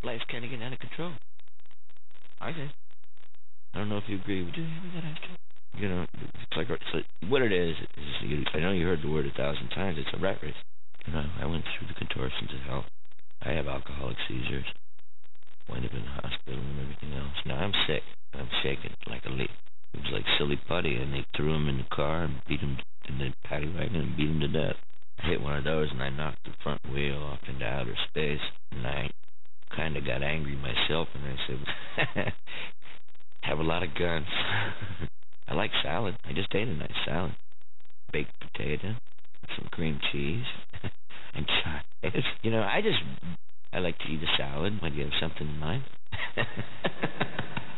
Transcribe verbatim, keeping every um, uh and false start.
life's kind of getting out of control. I think. I don't know if you agree. We do we gotta have to. You know, it's like, it's like what it is. is I know you heard the word a thousand times. It's a rat race. You know, I went through the contortions of hell. I have alcoholic seizures. Wind up in the hospital and everything else. Now I'm sick. I'm shaking like a leaf. It was like silly putty, and they threw him in the car and beat him in the paddy wagon and beat him to death. I hit one of those and I knocked the front wheel off into outer space. And I kind of got angry myself, and I said, "Have a lot of guns." I like salad. I just ate a nice salad, baked potato, some cream cheese, and chives. You know, I just I like to eat a salad when you have something in mind.